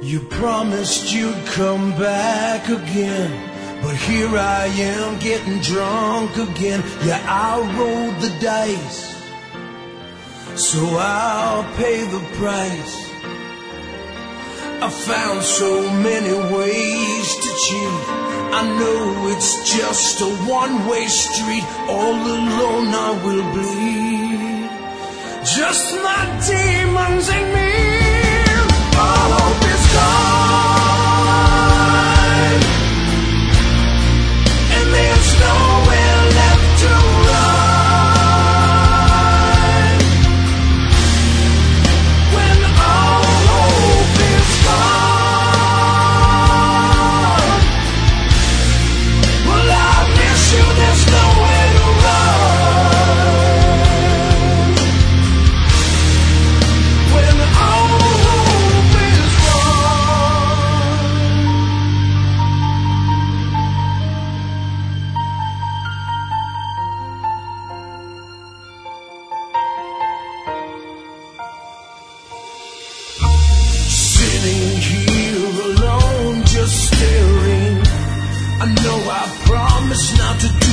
You promised you'd come back again, but here I am getting drunk again. Yeah, I rolled the dice, so I'll pay the price. I found so many ways to cheat. I know it's just a one-way street. All alone I will bleed, just my demons and me. All hope is gone, and there's nowhere left to run. When all hope is gone, well, I miss you, there's nowhere to run. When all hope is gone. Sitting here alone, just staring. I know I promised not to